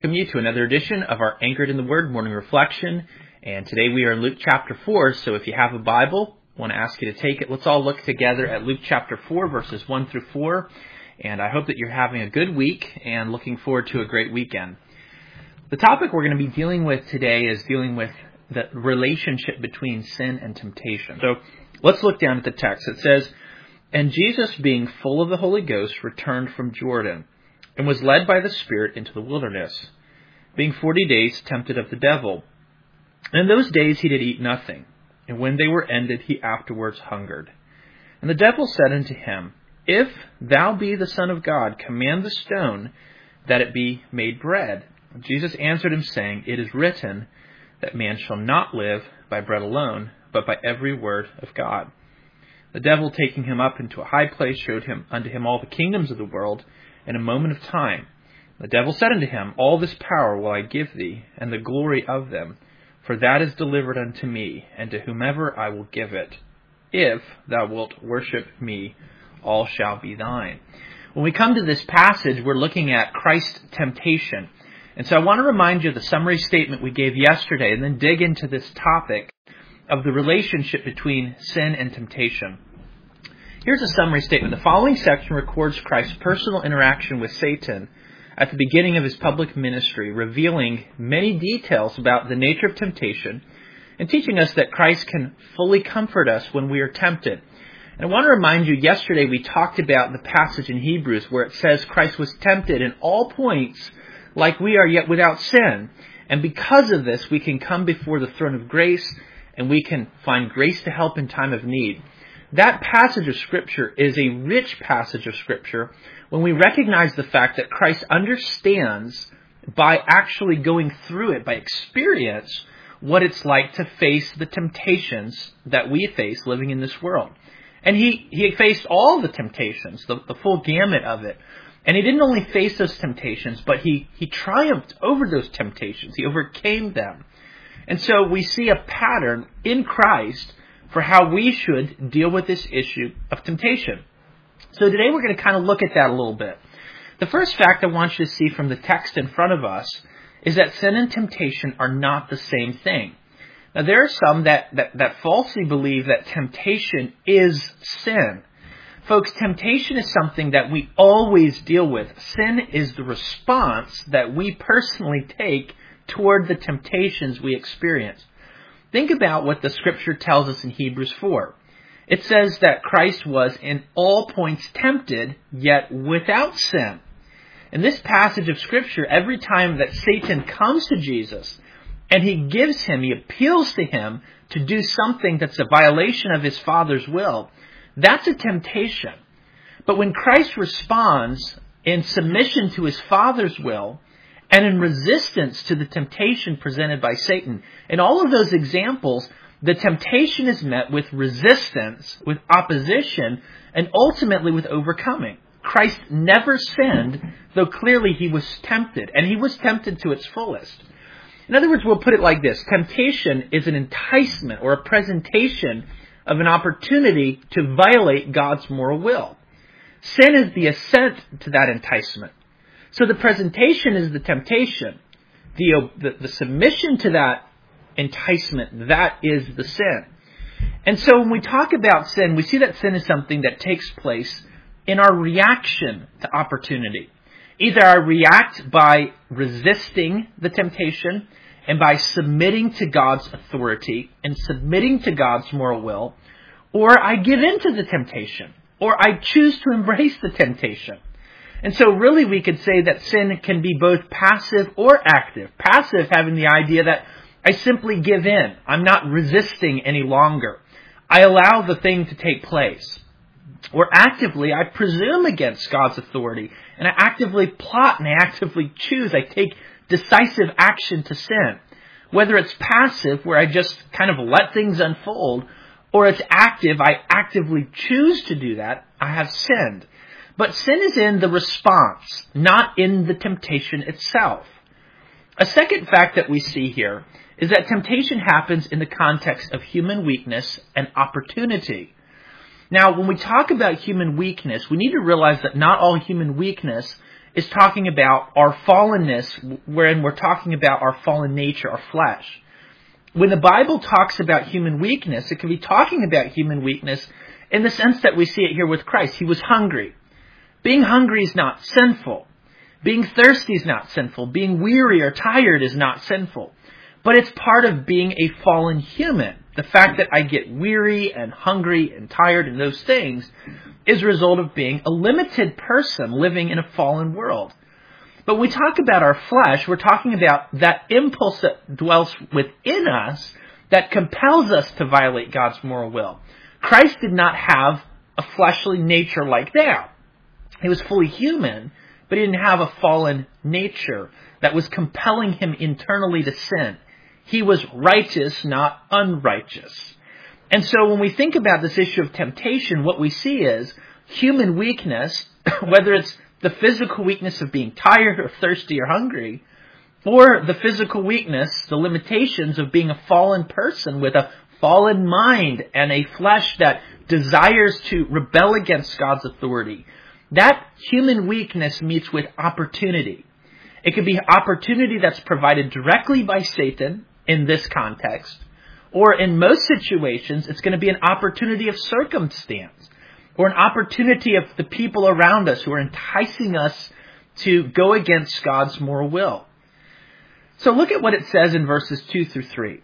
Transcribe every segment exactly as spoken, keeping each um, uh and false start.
Welcome you to another edition of our Anchored in the Word morning reflection. And today we are in Luke chapter four. So if you have a Bible, I want to ask you to take it. Let's all look together at Luke chapter four, verses one through four. And I hope that you're having a good week and looking forward to a great weekend. The topic we're going to be dealing with today is dealing with the relationship between sin and temptation. So let's look down at the text. It says, "And Jesus, being full of the Holy Ghost, returned from Jordan, and was led by the Spirit into the wilderness, being forty days tempted of the devil. And in those days he did eat nothing, and when they were ended, he afterwards hungered. And the devil said unto him, If thou be the Son of God, command the stone that it be made bread. And Jesus answered him, saying, It is written, that man shall not live by bread alone, but by every word of God. The devil, taking him up into a high place, showed him unto him all the kingdoms of the world in a moment of time. The devil said unto him, All this power will I give thee, and the glory of them, for that is delivered unto me, and to whomever I will give it. If thou wilt worship me, all shall be thine." When we come to this passage, we're looking at Christ's temptation. And so I want to remind you of the summary statement we gave yesterday, and then dig into this topic of the relationship between sin and temptation. Here's a summary statement. The following section records Christ's personal interaction with Satan at the beginning of his public ministry, revealing many details about the nature of temptation and teaching us that Christ can fully comfort us when we are tempted. And I want to remind you, yesterday we talked about the passage in Hebrews where it says Christ was tempted in all points like we are, yet without sin. And because of this, we can come before the throne of grace and we can find grace to help in time of need. That passage of Scripture is a rich passage of Scripture when we recognize the fact that Christ understands, by actually going through it, by experience, what it's like to face the temptations that we face living in this world. And he, he faced all the temptations, the, the full gamut of it. And he didn't only face those temptations, but he, he triumphed over those temptations. He overcame them. And so we see a pattern in Christ for how we should deal with this issue of temptation. So today we're going to kind of look at that a little bit. The first fact I want you to see from the text in front of us is that sin and temptation are not the same thing. Now there are some that, that, that falsely believe that temptation is sin. Folks, temptation is something that we always deal with. Sin is the response that we personally take toward the temptations we experience. Think about what the Scripture tells us in Hebrews four. It says that Christ was in all points tempted, yet without sin. In this passage of Scripture, every time that Satan comes to Jesus and he gives him, he appeals to him to do something that's a violation of his Father's will, that's a temptation. But when Christ responds in submission to his Father's will, and in resistance to the temptation presented by Satan. In all of those examples, the temptation is met with resistance, with opposition, and ultimately with overcoming. Christ never sinned, though clearly he was tempted, and he was tempted to its fullest. In other words, we'll put it like this. Temptation is an enticement or a presentation of an opportunity to violate God's moral will. Sin is the assent to that enticement. So the presentation is the temptation. The, the, the submission to that enticement, that is the sin. And so when we talk about sin, we see that sin is something that takes place in our reaction to opportunity. Either I react by resisting the temptation and by submitting to God's authority and submitting to God's moral will, or I give in to the temptation, or I choose to embrace the temptation. And so really we could say that sin can be both passive or active. Passive having the idea that I simply give in. I'm not resisting any longer. I allow the thing to take place. Or actively, I presume against God's authority. And I actively plot and I actively choose. I take decisive action to sin. Whether it's passive, where I just kind of let things unfold, or it's active, I actively choose to do that, I have sinned. But sin is in the response, not in the temptation itself. A second fact that we see here is that temptation happens in the context of human weakness and opportunity. Now, when we talk about human weakness, we need to realize that not all human weakness is talking about our fallenness, wherein we're talking about our fallen nature, our flesh. When the Bible talks about human weakness, it can be talking about human weakness in the sense that we see it here with Christ. He was hungry. Being hungry is not sinful. Being thirsty is not sinful. Being weary or tired is not sinful. But it's part of being a fallen human. The fact that I get weary and hungry and tired and those things is a result of being a limited person living in a fallen world. But when we talk about our flesh, we're talking about that impulse that dwells within us that compels us to violate God's moral will. Christ did not have a fleshly nature like that. He was fully human, but he didn't have a fallen nature that was compelling him internally to sin. He was righteous, not unrighteous. And so when we think about this issue of temptation, what we see is human weakness, whether it's the physical weakness of being tired or thirsty or hungry, or the physical weakness, the limitations of being a fallen person with a fallen mind and a flesh that desires to rebel against God's authority. That human weakness meets with opportunity. It could be opportunity that's provided directly by Satan in this context, or in most situations, it's going to be an opportunity of circumstance, or an opportunity of the people around us who are enticing us to go against God's moral will. So look at what it says in verses two through three.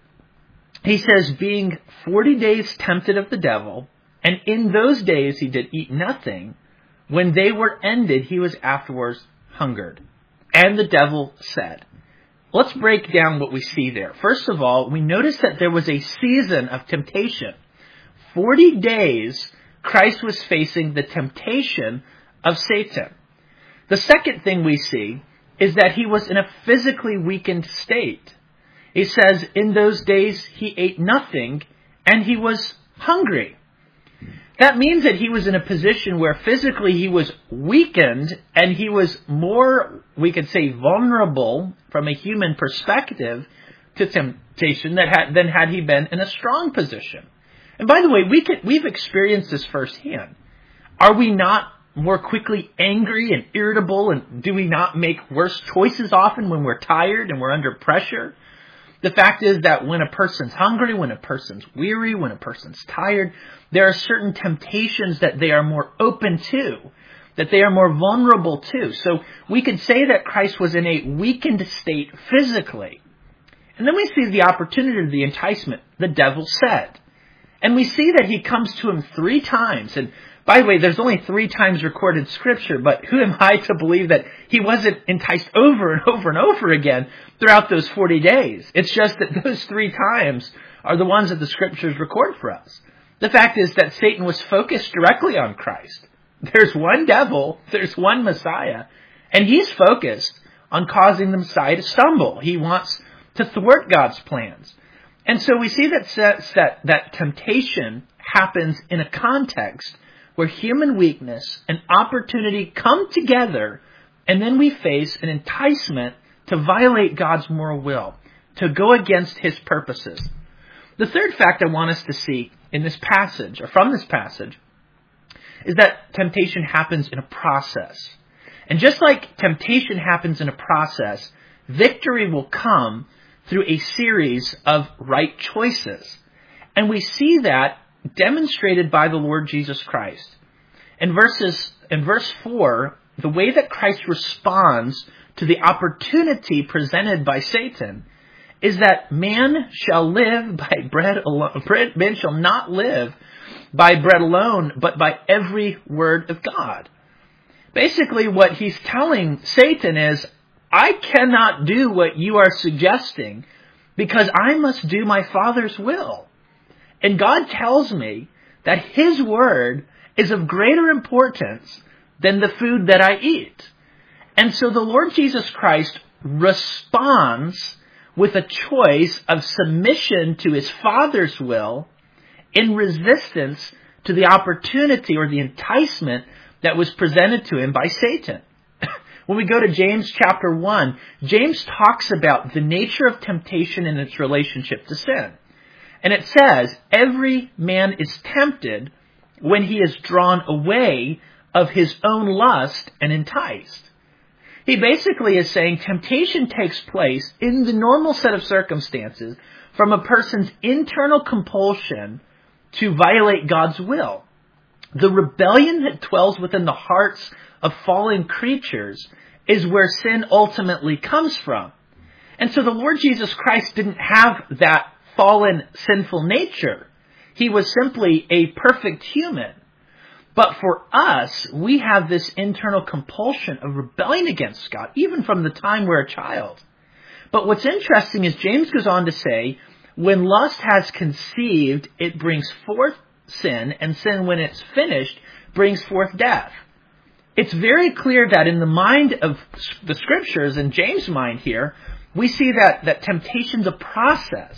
He says, being forty days tempted of the devil, and in those days he did eat nothing. When they were ended, he was afterwards hungered. And the devil said, let's break down what we see there. First of all, we notice that there was a season of temptation. forty days, Christ was facing the temptation of Satan. The second thing we see is that he was in a physically weakened state. He says, in those days he ate nothing and he was hungry. That means that he was in a position where physically he was weakened and he was more, we could say, vulnerable from a human perspective to temptation than had, than had he been in a strong position. And by the way, we could, we've experienced this firsthand. Are we not more quickly angry and irritable, and do we not make worse choices often when we're tired and we're under pressure? The fact is that when a person's hungry, when a person's weary, when a person's tired, there are certain temptations that they are more open to, that they are more vulnerable to. So we could say that Christ was in a weakened state physically. And then we see the opportunity of the enticement. The devil said. And we see that he comes to him three times. And by the way, there's only three times recorded in Scripture, but who am I to believe that he wasn't enticed over and over and over again throughout those forty days? It's just that those three times are the ones that the Scriptures record for us. The fact is that Satan was focused directly on Christ. There's one devil, there's one Messiah, and he's focused on causing the Messiah to stumble. He wants to thwart God's plans. And so we see that, that, that temptation happens in a context where human weakness and opportunity come together, and then we face an enticement to violate God's moral will, to go against his purposes. The third fact I want us to see in this passage, or from this passage, is that temptation happens in a process. And just like temptation happens in a process, victory will come through a series of right choices. And we see that demonstrated by the Lord Jesus Christ. In verses, in verse four, the way that Christ responds to the opportunity presented by Satan is that man shall live by bread alone. Man shall not live by bread alone, but by every word of God. Basically, what he's telling Satan is, I cannot do what you are suggesting because I must do my Father's will. And God tells me that his word is of greater importance than the food that I eat. And so the Lord Jesus Christ responds with a choice of submission to his Father's will in resistance to the opportunity or the enticement that was presented to him by Satan. When we go to James chapter one, James talks about the nature of temptation and its relationship to sin. And it says, every man is tempted when he is drawn away of his own lust and enticed. He basically is saying temptation takes place in the normal set of circumstances from a person's internal compulsion to violate God's will. The rebellion that dwells within the hearts of fallen creatures is where sin ultimately comes from. And so the Lord Jesus Christ didn't have that fallen sinful nature. He was simply a perfect human. But for us, we have this internal compulsion of rebelling against God, even from the time we're a child. But what's interesting is James goes on to say, when lust has conceived, it brings forth sin, and sin, when it's finished, brings forth death. It's very clear that in the mind of the Scriptures, in James' mind here, we see that, that temptation's a process.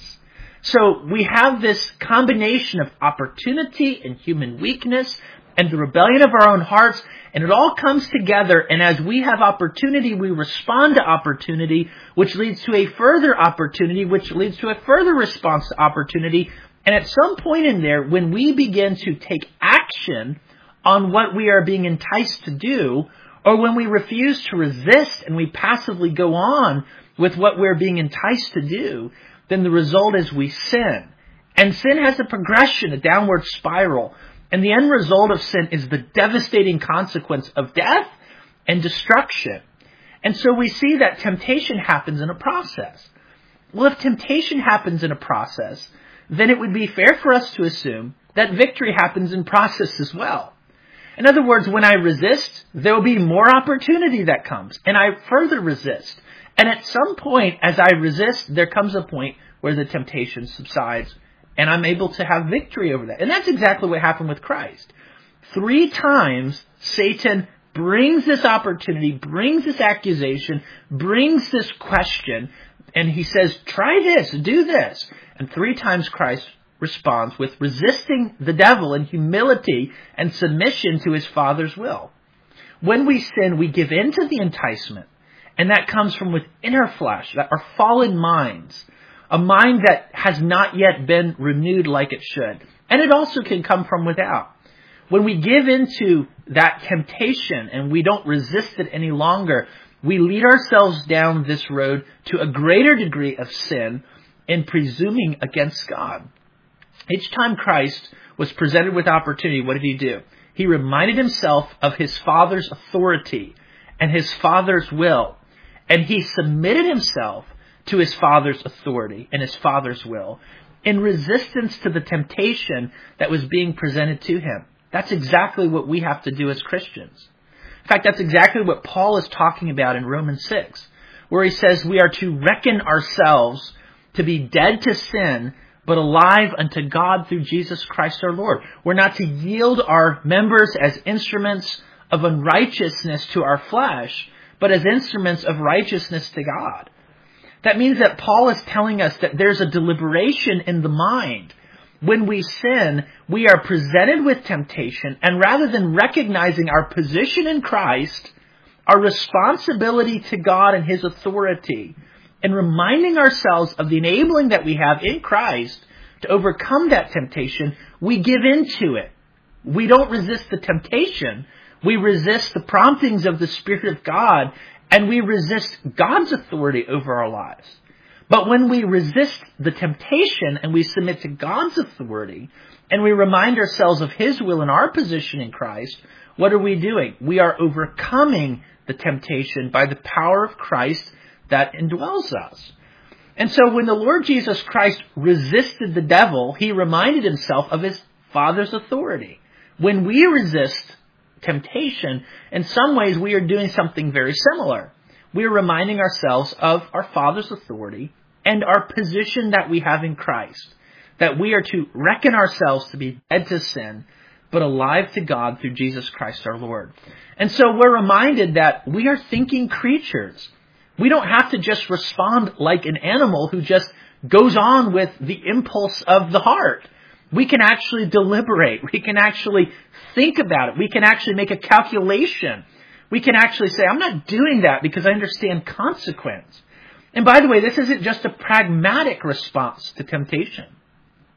So we have this combination of opportunity and human weakness and the rebellion of our own hearts, and it all comes together, and as we have opportunity, we respond to opportunity, which leads to a further opportunity, which leads to a further response to opportunity, and at some point in there, when we begin to take action on what we are being enticed to do, or when we refuse to resist and we passively go on with what we're being enticed to do, then the result is we sin. And sin has a progression, a downward spiral. And the end result of sin is the devastating consequence of death and destruction. And so we see that temptation happens in a process. Well, if temptation happens in a process, then it would be fair for us to assume that victory happens in process as well. In other words, when I resist, there will be more opportunity that comes, and I further resist. And at some point, as I resist, there comes a point where the temptation subsides, and I'm able to have victory over that. And that's exactly what happened with Christ. Three times, Satan brings this opportunity, brings this accusation, brings this question, and he says, try this, do this. And three times Christ responds with resisting the devil in humility and submission to his Father's will. When we sin, we give in to the enticement, and that comes from within our flesh, that our fallen minds, a mind that has not yet been renewed like it should. And it also can come from without. When we give into that temptation and we don't resist it any longer, we lead ourselves down this road to a greater degree of sin in presuming against God. Each time Christ was presented with opportunity, what did he do? He reminded himself of his Father's authority and his Father's will. And he submitted himself to his Father's authority and his Father's will in resistance to the temptation that was being presented to him. That's exactly what we have to do as Christians. In fact, that's exactly what Paul is talking about in Romans six, where he says we are to reckon ourselves to be dead to sin, but alive unto God through Jesus Christ our Lord. We're not to yield our members as instruments of unrighteousness to our flesh, but as instruments of righteousness to God. That means that Paul is telling us that there's a deliberation in the mind. When we sin, we are presented with temptation, and rather than recognizing our position in Christ, our responsibility to God and his authority, and reminding ourselves of the enabling that we have in Christ to overcome that temptation, we give into it. We don't resist the temptation. We resist the promptings of the Spirit of God, and we resist God's authority over our lives. But when we resist the temptation and we submit to God's authority, and we remind ourselves of his will and our position in Christ, what are we doing? We are overcoming the temptation by the power of Christ that indwells us. And so when the Lord Jesus Christ resisted the devil, he reminded himself of his Father's authority. When we resist temptation, in some ways we are doing something very similar. We are reminding ourselves of our Father's authority and our position that we have in Christ. That we are to reckon ourselves to be dead to sin, but alive to God through Jesus Christ our Lord. And so we're reminded that we are thinking creatures. We don't have to just respond like an animal who just goes on with the impulse of the heart. We can actually deliberate. We can actually think about it. We can actually make a calculation. We can actually say, I'm not doing that because I understand consequence. And by the way, this isn't just a pragmatic response to temptation.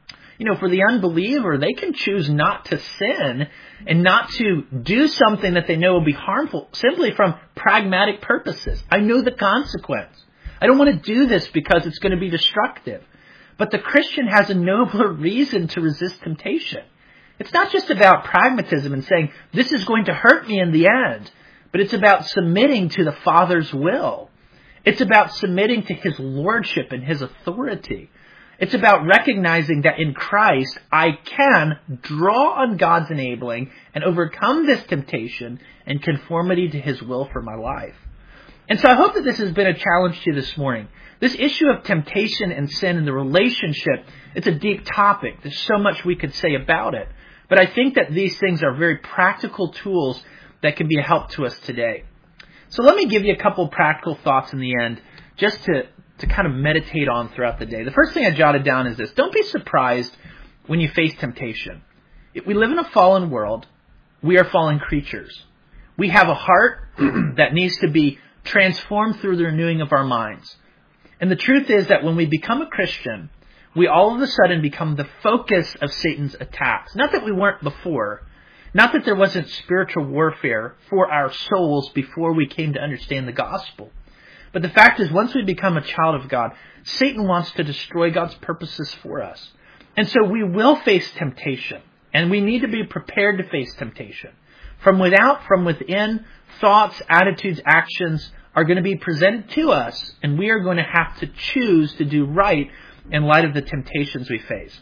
You know, for the unbeliever, they can choose not to sin and not to do something that they know will be harmful simply from pragmatic purposes. I know the consequence. I don't want to do this because it's going to be destructive. But the Christian has a nobler reason to resist temptation. It's not just about pragmatism and saying, this is going to hurt me in the end, but it's about submitting to the Father's will. It's about submitting to His lordship and His authority. It's about recognizing that in Christ, I can draw on God's enabling and overcome this temptation in conformity to His will for my life. And so I hope that this has been a challenge to you this morning. This issue of temptation and sin and the relationship, it's a deep topic. There's so much we could say about it. But I think that these things are very practical tools that can be a help to us today. So let me give you a couple practical thoughts in the end, just to, to kind of meditate on throughout the day. The first thing I jotted down is this. Don't be surprised when you face temptation. If we live in a fallen world. We are fallen creatures. We have a heart that needs to be transformed through the renewing of our minds. And the truth is that when we become a Christian, we all of a sudden become the focus of Satan's attacks. Not that we weren't before. Not that there wasn't spiritual warfare for our souls before we came to understand the gospel. But the fact is, once we become a child of God, Satan wants to destroy God's purposes for us. And so we will face temptation. And we need to be prepared to face temptation. From without, from within, thoughts, attitudes, actions are going to be presented to us. And we are going to have to choose to do right in light of the temptations we face.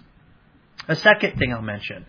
A second thing I'll mention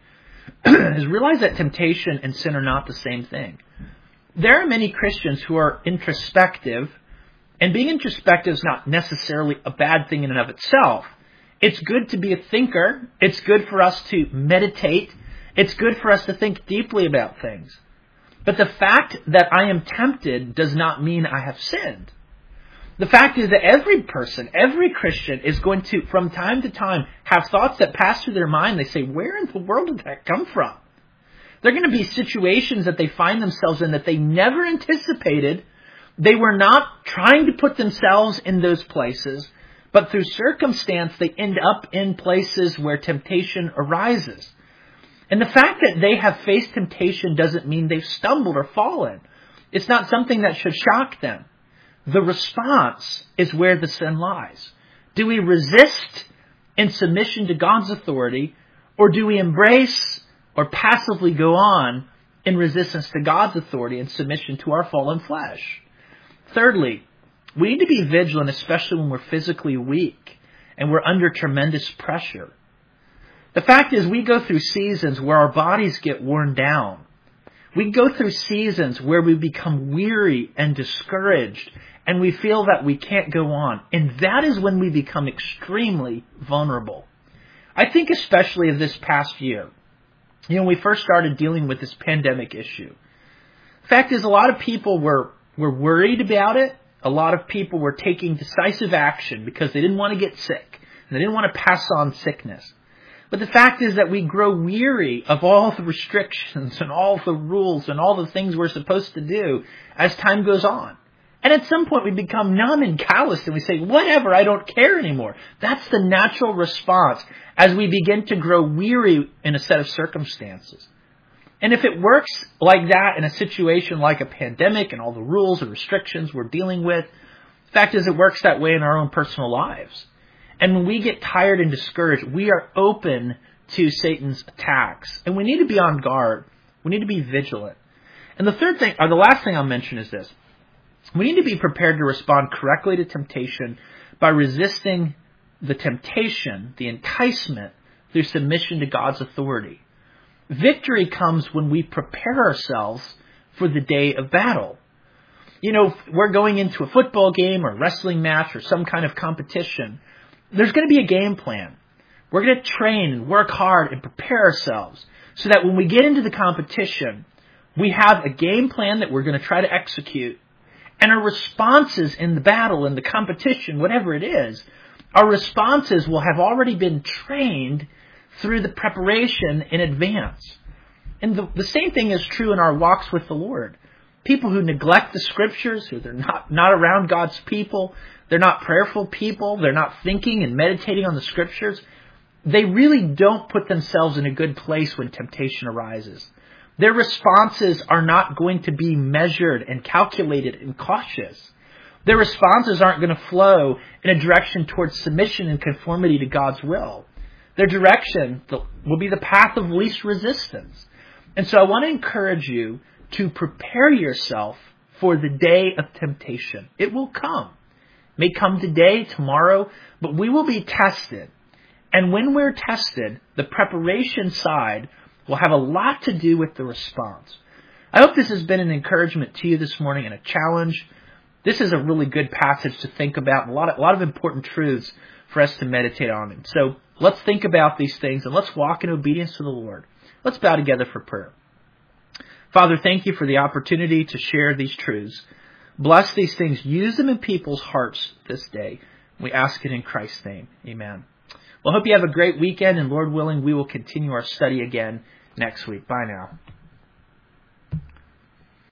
is realize that temptation and sin are not the same thing. There are many Christians who are introspective, and being introspective is not necessarily a bad thing in and of itself. It's good to be a thinker. It's good for us to meditate. It's good for us to think deeply about things. But the fact that I am tempted does not mean I have sinned. The fact is that every person, every Christian is going to, from time to time, have thoughts that pass through their mind. They say, where in the world did that come from? There are going to be situations that they find themselves in that they never anticipated. They were not trying to put themselves in those places, but through circumstance, they end up in places where temptation arises. And the fact that they have faced temptation doesn't mean they've stumbled or fallen. It's not something that should shock them. The response is where the sin lies. Do we resist in submission to God's authority, or do we embrace or passively go on in resistance to God's authority and submission to our fallen flesh? Thirdly, we need to be vigilant, especially when we're physically weak and we're under tremendous pressure. The fact is, we go through seasons where our bodies get worn down. We go through seasons where we become weary and discouraged, and we feel that we can't go on. And that is when we become extremely vulnerable. I think especially of this past year. You know, when we first started dealing with this pandemic issue. The fact is, a lot of people were, were worried about it. A lot of people were taking decisive action because they didn't want to get sick. And they didn't want to pass on sickness. But the fact is that we grow weary of all the restrictions and all the rules and all the things we're supposed to do as time goes on. And at some point we become numb and calloused and we say, whatever, I don't care anymore. That's the natural response as we begin to grow weary in a set of circumstances. And if it works like that in a situation like a pandemic and all the rules and restrictions we're dealing with, the fact is it works that way in our own personal lives. And when we get tired and discouraged, we are open to Satan's attacks. And we need to be on guard. We need to be vigilant. And the third thing, or the last thing I'll mention is this. We need to be prepared to respond correctly to temptation by resisting the temptation, the enticement, through submission to God's authority. Victory comes when we prepare ourselves for the day of battle. You know, if we're going into a football game or wrestling match or some kind of competition, there's going to be a game plan. We're going to train and work hard and prepare ourselves so that when we get into the competition, we have a game plan that we're going to try to execute. And our responses in the battle, in the competition, whatever it is, our responses will have already been trained through the preparation in advance. And the, the same thing is true in our walks with the Lord. People who neglect the Scriptures, who they're not, not around God's people, they're not prayerful people, they're not thinking and meditating on the Scriptures, they really don't put themselves in a good place when temptation arises. Their responses are not going to be measured and calculated and cautious. Their responses aren't going to flow in a direction towards submission and conformity to God's will. Their direction will be the path of least resistance. And so I want to encourage you to prepare yourself for the day of temptation. It will come. It may come today, tomorrow, but we will be tested. And when we're tested, the preparation side will have a lot to do with the response. I hope this has been an encouragement to you this morning and a challenge. This is a really good passage to think about, a lot of, a lot of important truths for us to meditate on. And so let's think about these things and let's walk in obedience to the Lord. Let's bow together for prayer. Father, thank you for the opportunity to share these truths. Bless these things. Use them in people's hearts this day. We ask it in Christ's name. Amen. Well, I hope you have a great weekend, and Lord willing, we will continue our study again next week. Bye now.